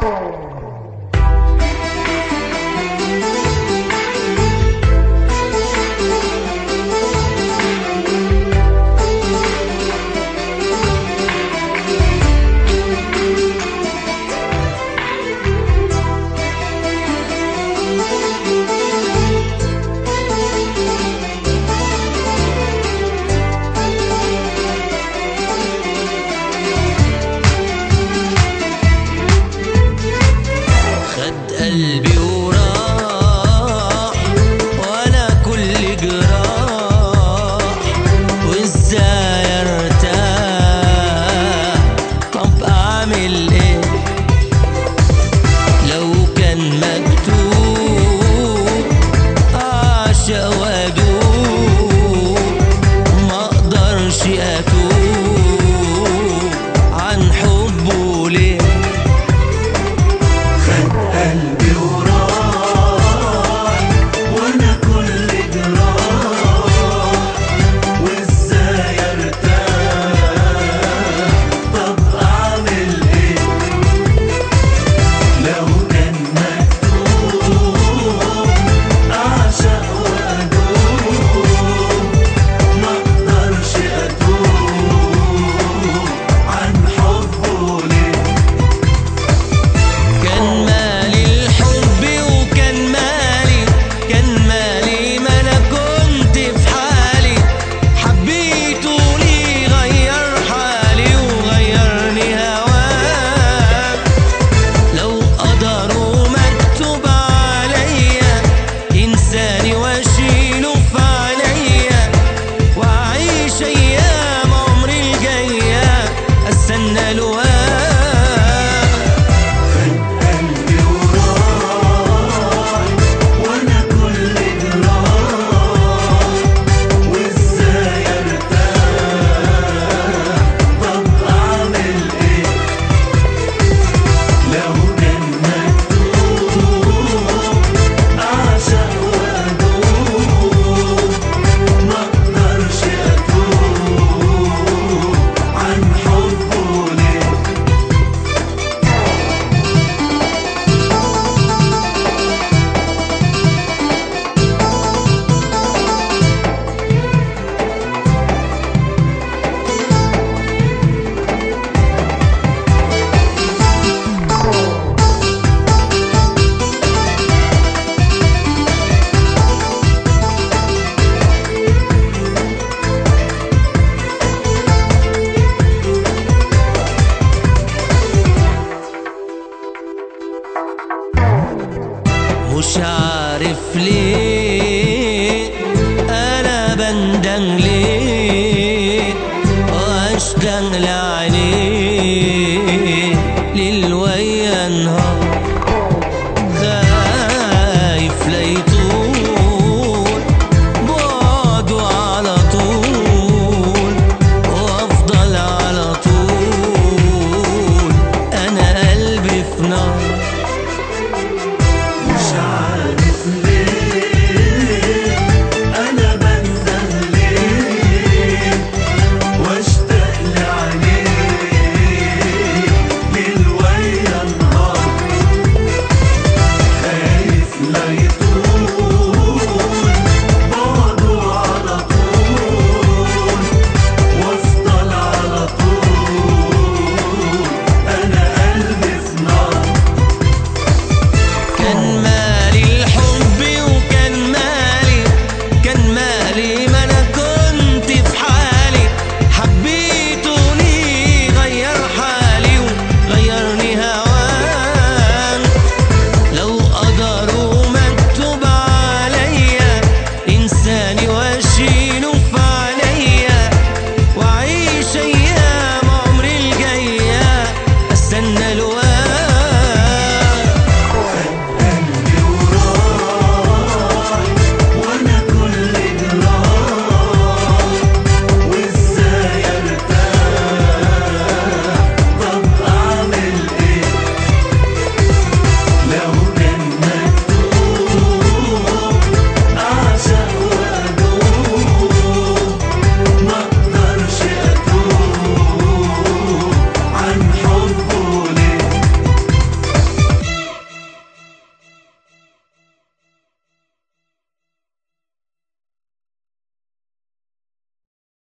قلبي وراح وانا كل جراح، وازاي ارتاح؟ طب اعمل ايه؟ لو كان مكتوب اعشق وادوب، ما اقدرش اتوب عن حبه ليه. قلبي وراح وانا كل جراح، وازاي ارتاح؟ طب اعمل ايه؟ لو كان مكتوب اعشق وادوب، ما اقدرش اتوب عن حبه ليه. كان مالي الحب وكان مالي ما انا كنت في حالي، حبيته ليه غير حالي وغيرني هواه. لو قدروا مكتوب عليا انساني واشيله في عينيا، واعيش ايام عمري الجايه استنى له. قلبي وراح وانا كل جراح، وازاي ارتاح؟ طب اعمل ايه؟ لو كان مكتوب اعشق وادوب، ما اقدرش اتوب عن حبه ليه. مش عارف ليه انا بندم ليه، واشتغل عليه ليل ويا نهار.